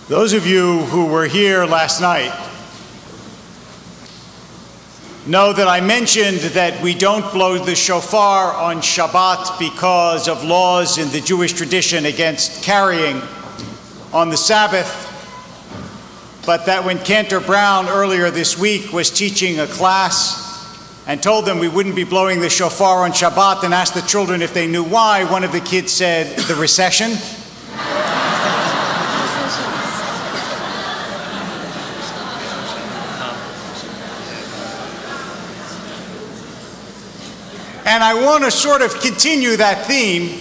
Those of you who were here last night know that I mentioned that we don't blow the shofar on Shabbat because of laws in the Jewish tradition against carrying on the Sabbath, but that when Cantor Brown earlier this week was teaching a class and told them we wouldn't be blowing the shofar on Shabbat and asked the children if they knew why, one of the kids said, "The recession." And I want to sort of continue that theme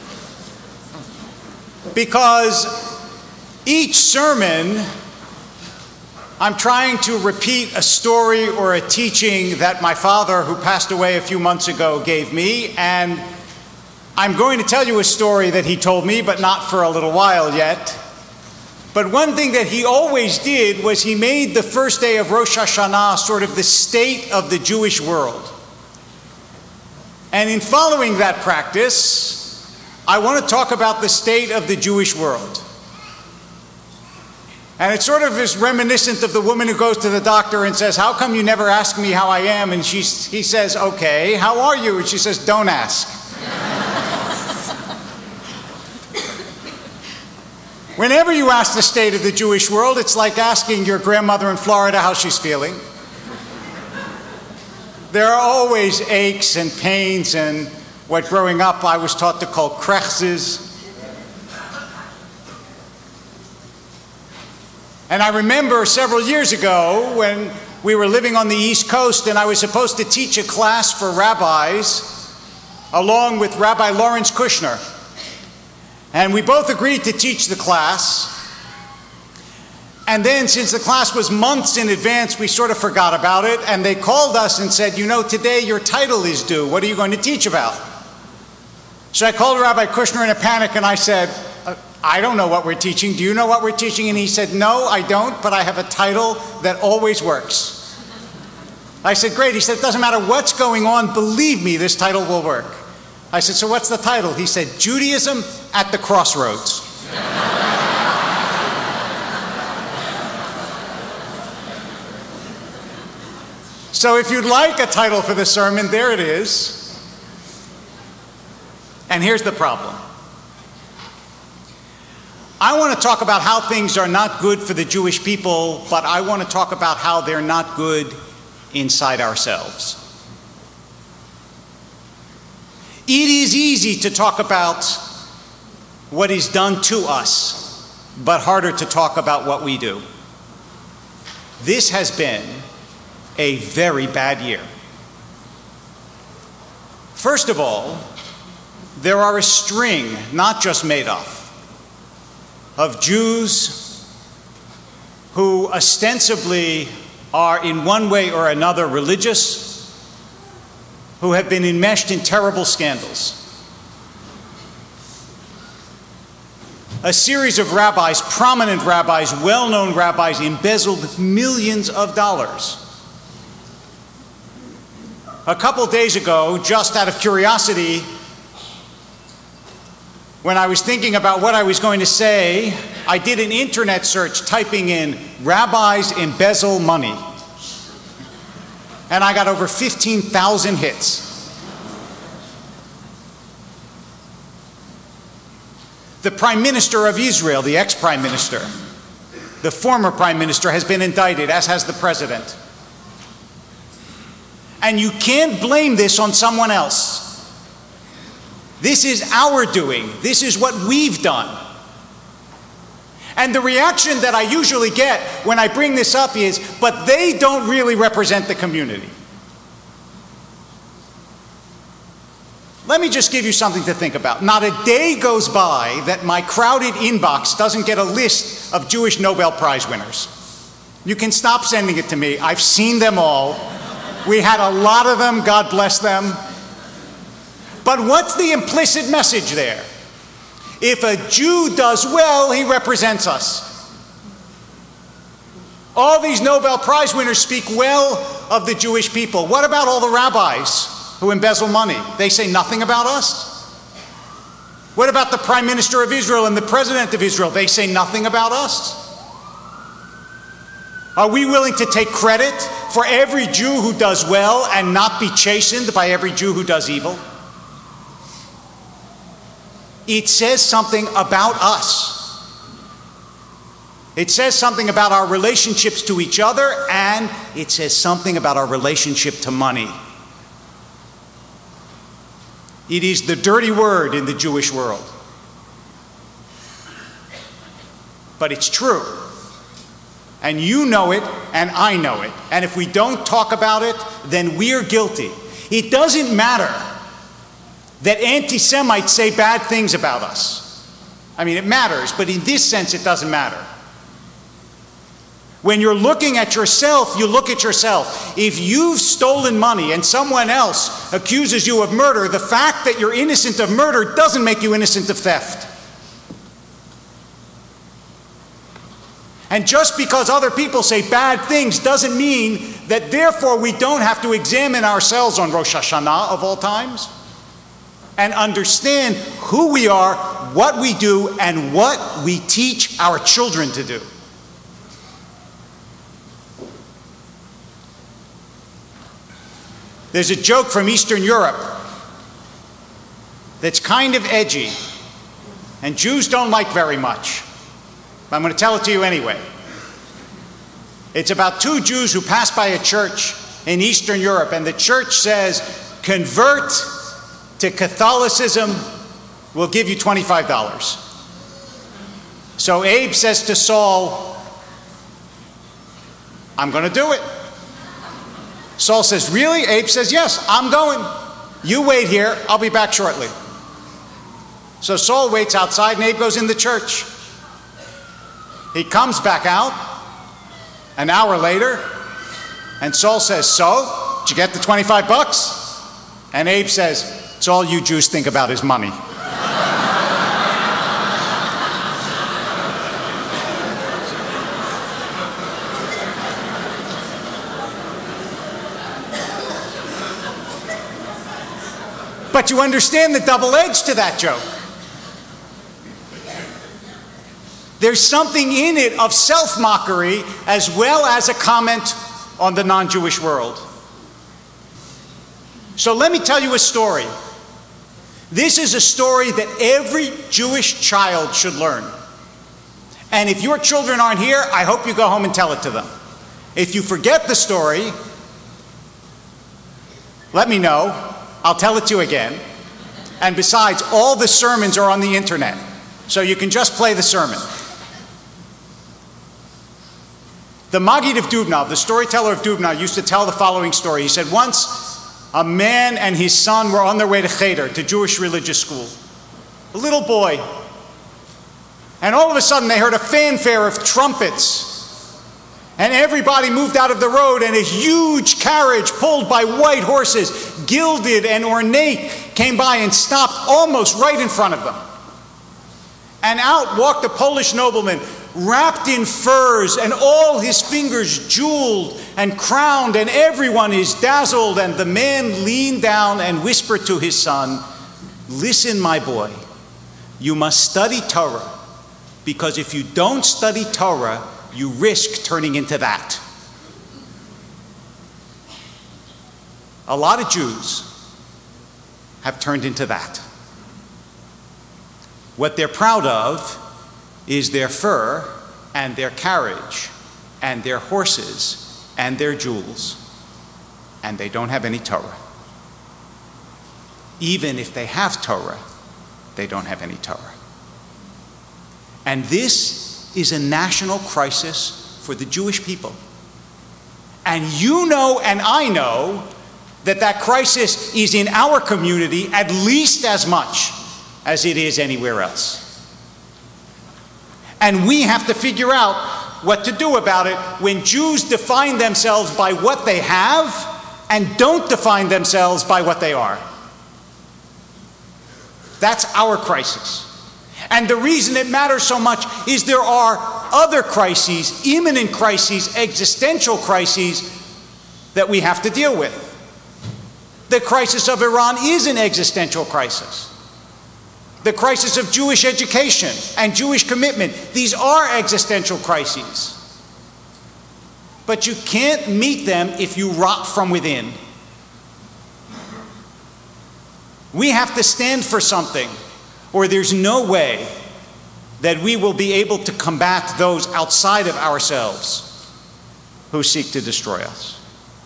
because each sermon I'm trying to repeat a story or a teaching that my father, who passed away a few months ago, gave me, and I'm going to tell you a story that he told me, but not for a little while yet. But one thing that he always did was he made the first day of Rosh Hashanah sort of the state of the Jewish world. And in following that practice, I want to talk about the state of the Jewish world. And it sort of is reminiscent of the woman who goes to the doctor and says, "How come you never ask me how I am?" And he says, "Okay, how are you?" And she says, "Don't ask." Whenever you ask the state of the Jewish world, it's like asking your grandmother in Florida how she's feeling. There are always aches and pains and what growing up I was taught to call krechses. And I remember several years ago when we were living on the East Coast and I was supposed to teach a class for rabbis along with Rabbi Lawrence Kushner. And we both agreed to teach the class. And then, since the class was months in advance, we sort of forgot about it, and they called us and said, "You know, today your title is due. What are you going to teach about?" So I called Rabbi Kushner in a panic, and I said, "I don't know what we're teaching. Do you know what we're teaching?" And he said, "No, I don't, but I have a title that always works." I said, "Great." He said, "It doesn't matter what's going on. Believe me, this title will work." I said, "So what's the title?" He said, "Judaism at the Crossroads." So if you'd like a title for the sermon, there it is. And here's the problem. I want to talk about how things are not good for the Jewish people, but I want to talk about how they're not good inside ourselves. It is easy to talk about what is done to us, but harder to talk about what we do. This has been a very bad year. First of all, there are a string, not just made up, of Jews who ostensibly are in one way or another religious, who have been enmeshed in terrible scandals. A series of rabbis, prominent rabbis, well-known rabbis, embezzled millions of dollars. A couple days ago, just out of curiosity, when I was thinking about what I was going to say, I did an internet search typing in "rabbis embezzle money." And I got over 15,000 hits. The Prime Minister of Israel, the ex-Prime Minister, the former Prime Minister, has been indicted, as has the President. And you can't blame this on someone else. This is our doing. This is what we've done. And the reaction that I usually get when I bring this up is, "But they don't really represent the community." Let me just give you something to think about. Not a day goes by that my crowded inbox doesn't get a list of Jewish Nobel Prize winners. You can stop sending it to me. I've seen them all. We had a lot of them, God bless them. But what's the implicit message there? If a Jew does well, he represents us. All these Nobel Prize winners speak well of the Jewish people. What about all the rabbis who embezzle money? They say nothing about us. What about the Prime Minister of Israel and the President of Israel? They say nothing about us. Are we willing to take credit for every Jew who does well and not be chastened by every Jew who does evil? It says something about us. It says something about our relationships to each other, and it says something about our relationship to money. It is the dirty word in the Jewish world. But it's true. And you know it, and I know it. And if we don't talk about it, then we're guilty. It doesn't matter that anti-Semites say bad things about us. I mean, it matters, but in this sense, it doesn't matter. When you're looking at yourself, you look at yourself. If you've stolen money and someone else accuses you of murder, the fact that you're innocent of murder doesn't make you innocent of theft. And just because other people say bad things doesn't mean that therefore we don't have to examine ourselves on Rosh Hashanah of all times and understand who we are, what we do, and what we teach our children to do. There's a joke from Eastern Europe that's kind of edgy, and Jews don't like very much. I'm going to tell it to you anyway. It's about two Jews who pass by a church in Eastern Europe, and the church says, convert to Catholicism, we'll give you $25. So Abe says to Saul, I'm going to do it. Saul says, really? Abe says, yes, I'm going. You wait here, I'll be back shortly. So Saul waits outside and Abe goes in the church. He comes back out an hour later, and Saul says, so, did you get the $25? And Abe says, it's all you Jews think about is money. But you understand the double edge to that joke. There's something in it of self-mockery as well as a comment on the non-Jewish world. So let me tell you a story. This is a story that every Jewish child should learn. And if your children aren't here, I hope you go home and tell it to them. If you forget the story, let me know. I'll tell it to you again. And besides, all the sermons are on the internet, so you can just play the sermon. The Maggid of Dubno, the storyteller of Dubno, used to tell the following story. He said, once a man and his son were on their way to Cheder, to Jewish religious school. A little boy. And all of a sudden they heard a fanfare of trumpets. And everybody moved out of the road, and a huge carriage pulled by white horses, gilded and ornate, came by and stopped almost right in front of them. And out walked a Polish nobleman, wrapped in furs, and all his fingers jeweled and crowned, and everyone is dazzled. And the man leaned down and whispered to his son, listen, my boy, you must study Torah, because if you don't study Torah, you risk turning into that. A lot of Jews have turned into that. What they're proud of is their fur and their carriage and their horses and their jewels, and they don't have any Torah. Even if they have Torah, they don't have any Torah. And this is a national crisis for the Jewish people. And you know and I know that that crisis is in our community at least as much as it is anywhere else. And we have to figure out what to do about it when Jews define themselves by what they have and don't define themselves by what they are. That's our crisis. And the reason it matters so much is there are other crises, imminent crises, existential crises that we have to deal with. The crisis of Iran is an existential crisis. The crisis of Jewish education and Jewish commitment, these are existential crises. but you can't meet them if you rot from within. We have to stand for something, or there's no way that we will be able to combat those outside of ourselves who seek to destroy us.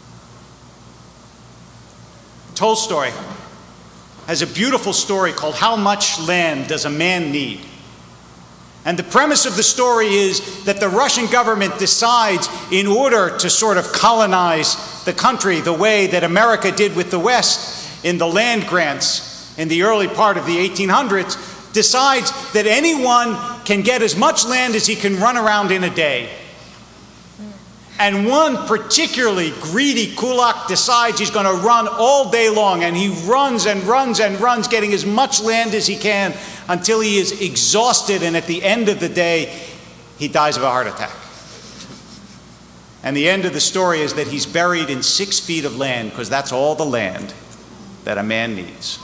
Tolstoy has a beautiful story called How Much Land Does a Man Need? And the premise of the story is that the Russian government decides, in order to sort of colonize the country the way that America did with the West in the land grants in the early part of the 1800s, decides that anyone can get as much land as he can run around in a day. And one particularly greedy kulak decides he's going to run all day long, and he runs and runs and runs, getting as much land as he can until he is exhausted, and at the end of the day, he dies of a heart attack. And the end of the story is that he's buried in 6 feet of land, because that's all the land that a man needs.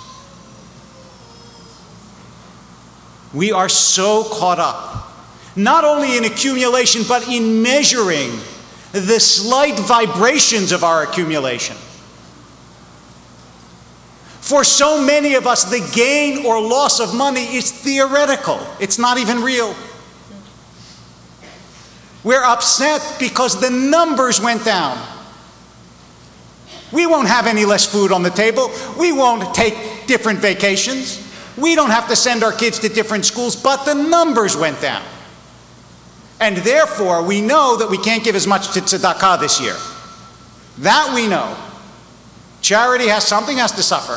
We are so caught up, not only in accumulation, but in measuring the slight vibrations of our accumulation. For so many of us, the gain or loss of money is theoretical. It's not even real. We're upset because the numbers went down. We won't have any less food on the table. We won't take different vacations. We don't have to send our kids to different schools, but the numbers went down. And therefore, we know that we can't give as much to tzedakah this year. That we know. Charity has to suffer.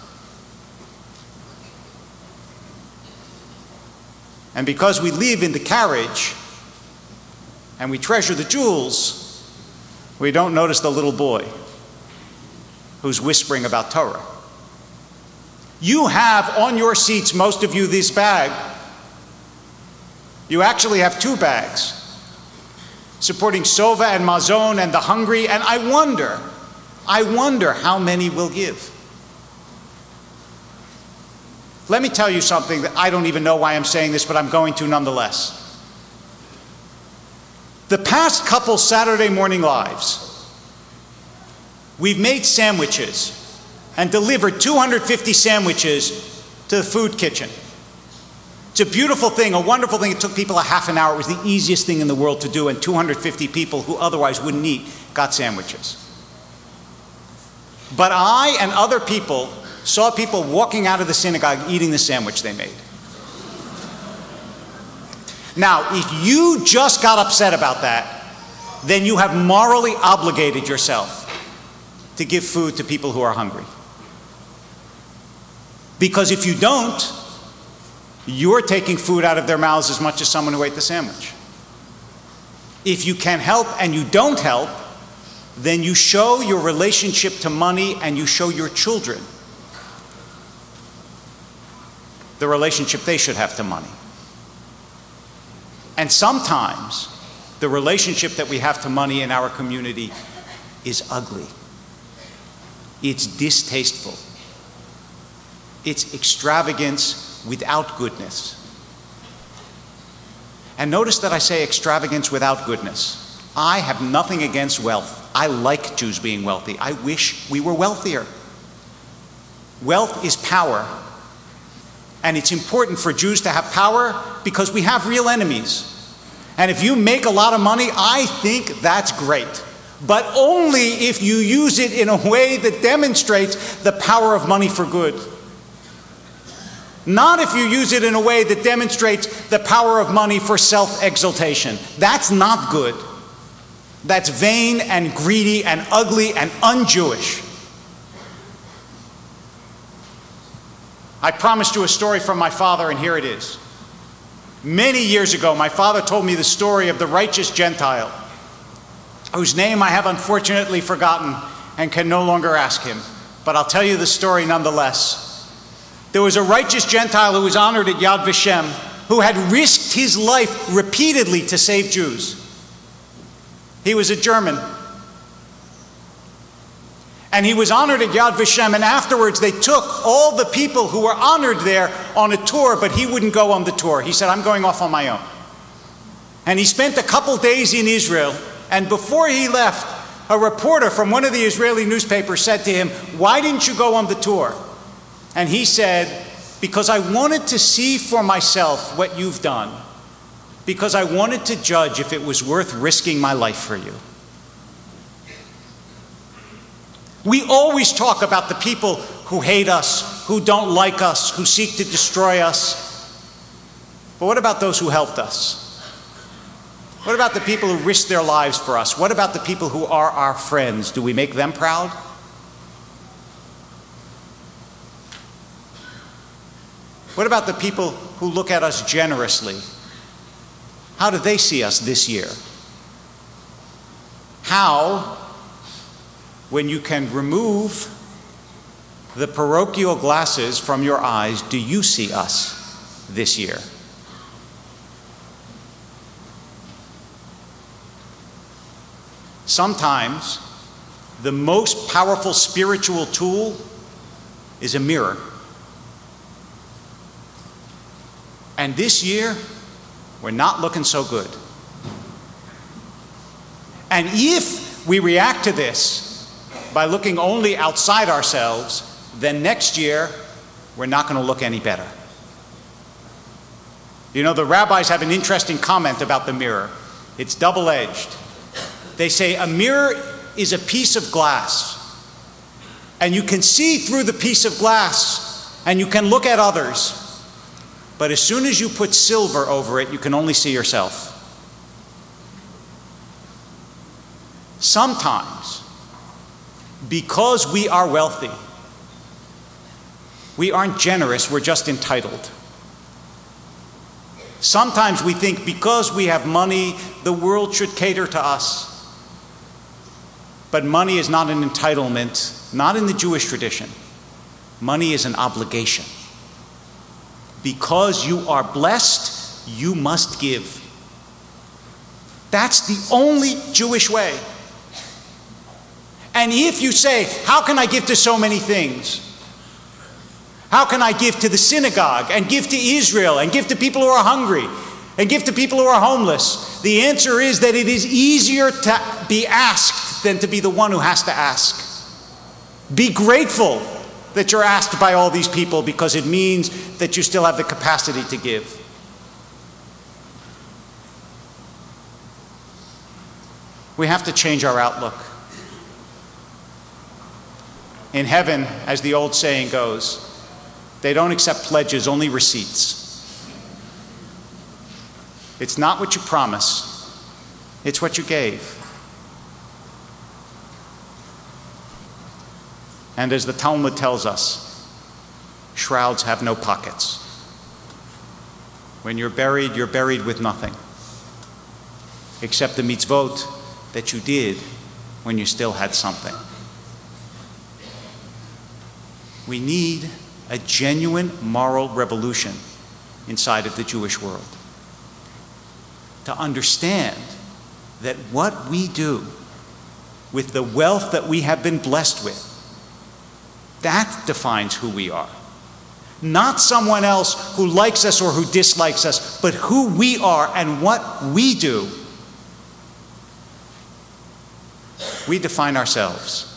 And because we live in the carriage and we treasure the jewels, we don't notice the little boy who's whispering about Torah. You have on your seats, most of you, this bag. You actually have 2 bags supporting Sova and Mazon and the hungry, and I wonder how many will give. Let me tell you something that I don't even know why I'm saying this, but I'm going to nonetheless. The past couple Saturday morning lives, we've made sandwiches and delivered 250 sandwiches to the food kitchen. It's a beautiful thing, a wonderful thing. It took people a half an hour. It was the easiest thing in the world to do, and 250 people who otherwise wouldn't eat got sandwiches. But I and other people saw people walking out of the synagogue eating the sandwich they made. Now, if you just got upset about that, then you have morally obligated yourself to give food to people who are hungry. Because if you don't, you're taking food out of their mouths as much as someone who ate the sandwich. If you can help and you don't help, then you show your relationship to money and you show your children the relationship they should have to money. And sometimes the relationship that we have to money in our community is ugly. It's distasteful. It's extravagance without goodness. And notice that I say extravagance without goodness. I have nothing against wealth. I like Jews being wealthy. I wish we were wealthier. Wealth is power. And it's important for Jews to have power because we have real enemies. And if you make a lot of money, I think that's great. But only if you use it in a way that demonstrates the power of money for good. Not if you use it in a way that demonstrates the power of money for self-exaltation. That's not good. That's vain and greedy and ugly and un-Jewish. I promised you a story from my father, and here it is. Many years ago, my father told me the story of the righteous Gentile, whose name I have unfortunately forgotten and can no longer ask him. But I'll tell you the story nonetheless. There was a righteous Gentile who was honored at Yad Vashem, who had risked his life repeatedly to save Jews. He was a German. And he was honored at Yad Vashem, and afterwards they took all the people who were honored there on a tour, but he wouldn't go on the tour. He said, I'm going off on my own. And he spent a couple days in Israel, And before he left, a reporter from one of the Israeli newspapers said to him, "Why didn't you go on the tour?" And he said, "Because I wanted to see for myself what you've done. Because I wanted to judge if it was worth risking my life for you." We always talk about the people who hate us, who don't like us, who seek to destroy us. But what about those who helped us? What about the people who risked their lives for us? What about the people who are our friends? Do we make them proud? What about the people who look at us generously? How do they see us this year? How, when you can remove the parochial glasses from your eyes, do you see us this year? Sometimes the most powerful spiritual tool is a mirror. And this year, we're not looking so good. And if we react to this by looking only outside ourselves, then next year, we're not going to look any better. You know, the rabbis have an interesting comment about the mirror. It's double-edged. They say a mirror is a piece of glass, and you can see through the piece of glass, and you can look at others. But as soon as you put silver over it, you can only see yourself. Sometimes, because we are wealthy, we aren't generous, we're just entitled. Sometimes we think because we have money, the world should cater to us. But money is not an entitlement, not in the Jewish tradition. Money is an obligation. Because you are blessed, you must give. That's the only Jewish way. And if you say, how can I give to so many things? How can I give to the synagogue and give to Israel and give to people who are hungry and give to people who are homeless? The answer is that it is easier to be asked than to be the one who has to ask. Be grateful that you're asked by all these people, because it means that you still have the capacity to give. We have to change our outlook. In heaven, as the old saying goes, they don't accept pledges, only receipts. It's not what you promise, it's what you gave. And as the Talmud tells us, shrouds have no pockets. When you're buried with nothing, except the mitzvot that you did when you still had something. We need a genuine moral revolution inside of the Jewish world. To understand that what we do with the wealth that we have been blessed with, that defines who we are. Not someone else who likes us or who dislikes us, but who we are and what we do. We define ourselves.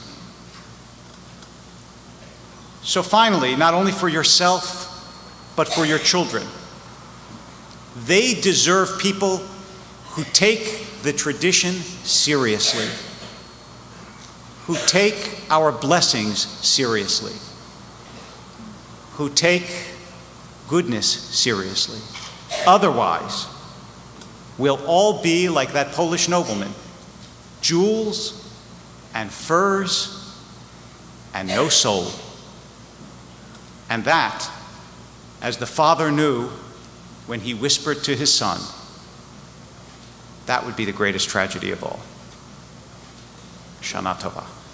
So finally, not only for yourself, but for your children, they deserve people who take the tradition seriously, who take our blessings seriously, who take goodness seriously. Otherwise, we'll all be like that Polish nobleman, jewels and furs and no soul. And that, as the father knew when he whispered to his son, that would be the greatest tragedy of all. Shana Tova.